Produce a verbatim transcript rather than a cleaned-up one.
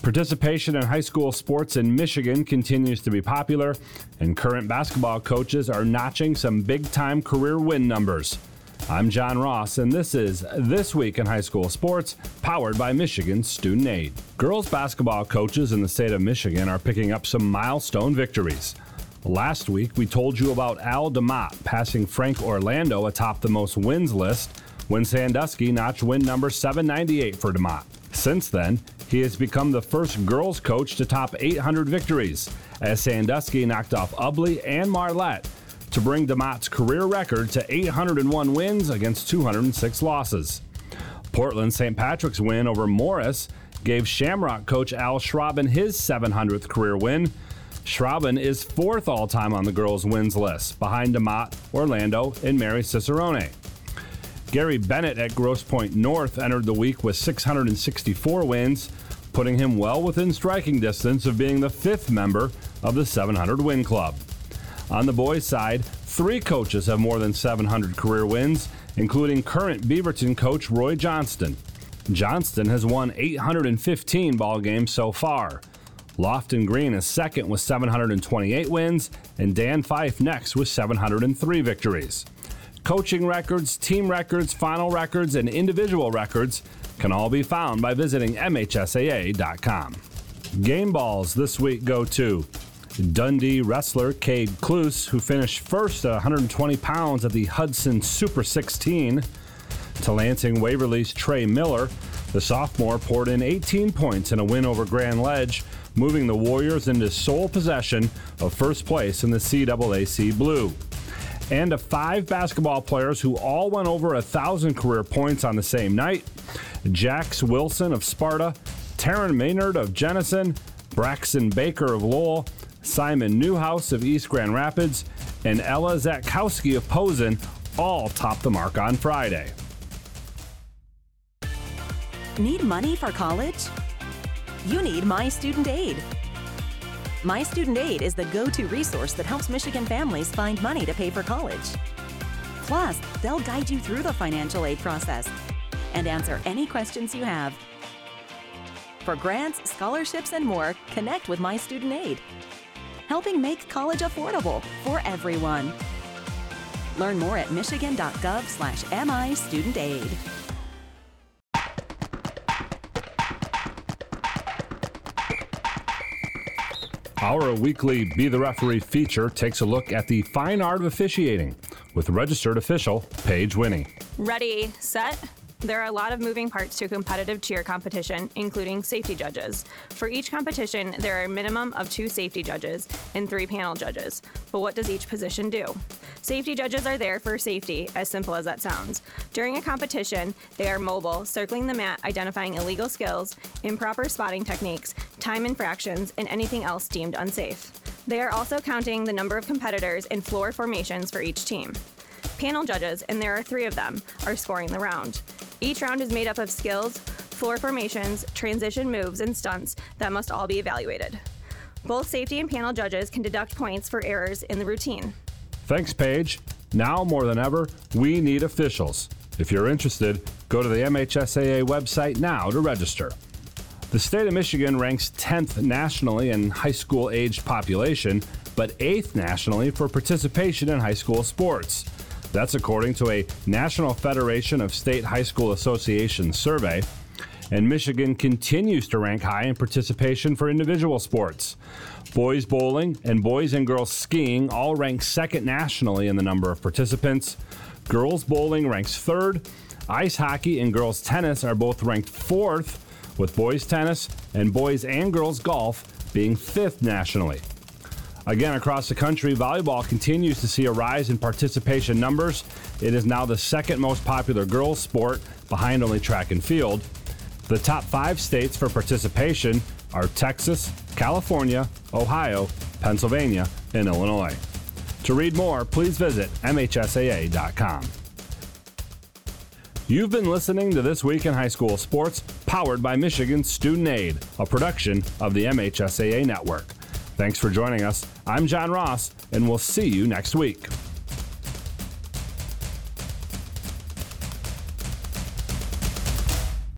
Participation in high school sports in Michigan continues to be popular, and current basketball coaches are notching some big-time career win numbers. I'm John Ross, and this is This Week in High School Sports, powered by Michigan Student Aid. Girls basketball coaches in the state of Michigan are picking up some milestone victories. Last week, we told you about Al DeMott passing Frank Orlando atop the most wins list when Sandusky notched win number seven ninety-eight for DeMott. Since then, he has become the first girls coach to top eight hundred victories, as Sandusky knocked off Ubley and Marlette to bring DeMott's career record to eight hundred one wins against two hundred six losses. Portland Saint Patrick's win over Morris gave Shamrock coach Al Schraben his seven hundredth career win. Schraben is fourth all-time on the girls' wins list, behind DeMott, Orlando, and Mary Cicerone. Gary Bennett at Grosse Pointe North entered the week with six hundred sixty-four wins, putting him well within striking distance of being the fifth member of the seven hundred win club. On the boys' side, three coaches have more than seven hundred career wins, including current Beaverton coach Roy Johnston. Johnston has won eight hundred fifteen ball games so far. Lofton Green is second with seven hundred twenty-eight wins, and Dan Fife next with seven hundred three victories. Coaching records, team records, final records, and individual records can all be found by visiting M H S A A dot com. Game balls this week go to Dundee wrestler Cade Cluse, who finished first at one hundred twenty pounds at the Hudson Super sixteen. To Lansing Waverly's Trey Miller, the sophomore poured in eighteen points in a win over Grand Ledge, moving the Warriors into sole possession of first place in the C A A C Blue. And of five basketball players who all went over a thousand career points on the same night, Jax Wilson of Sparta, Taryn Maynard of Jenison, Braxton Baker of Lowell, Simon Newhouse of East Grand Rapids, and Ella Zatkowski of Posen all topped the mark on Friday. Need money for college? You need My Student Aid. My Student Aid is the go-to resource that helps Michigan families find money to pay for college. Plus, they'll guide you through the financial aid process and answer any questions you have. For grants, scholarships, and more, connect with My Student Aid, helping make college affordable for everyone. Learn more at michigan.gov slash MI Student Aid. Our weekly Be the Referee feature takes a look at the fine art of officiating with registered official Paige Winnie. Ready, set? There are a lot of moving parts to a competitive cheer competition, including safety judges. For each competition, there are a minimum of two safety judges and three panel judges. But what does each position do? Safety judges are there for safety, as simple as that sounds. During a competition, they are mobile, circling the mat, identifying illegal skills, improper spotting techniques, time infractions, and anything else deemed unsafe. They are also counting the number of competitors and floor formations for each team. Panel judges, and there are three of them, are scoring the round. Each round is made up of skills, floor formations, transition moves, and stunts that must all be evaluated. Both safety and panel judges can deduct points for errors in the routine. Thanks, Paige. Now more than ever, we need officials. If you're interested, go to the M H S A A website now to register. The state of Michigan ranks tenth nationally in high school-aged population, but eighth nationally for participation in high school sports. That's according to a National Federation of State High School Associations survey. And Michigan continues to rank high in participation for individual sports. Boys bowling and boys and girls skiing all rank second nationally in the number of participants. Girls bowling ranks third. Ice hockey and girls tennis are both ranked fourth, with boys tennis and boys and girls golf being fifth nationally. Again, across the country, volleyball continues to see a rise in participation numbers. It is now the second most popular girls' sport, behind only track and field. The top five states for participation are Texas, California, Ohio, Pennsylvania, and Illinois. To read more, please visit M H S A A dot com. You've been listening to This Week in High School Sports, powered by Michigan Student Aid, a production of the M H S A A Network. Thanks for joining us. I'm John Ross, and we'll see you next week.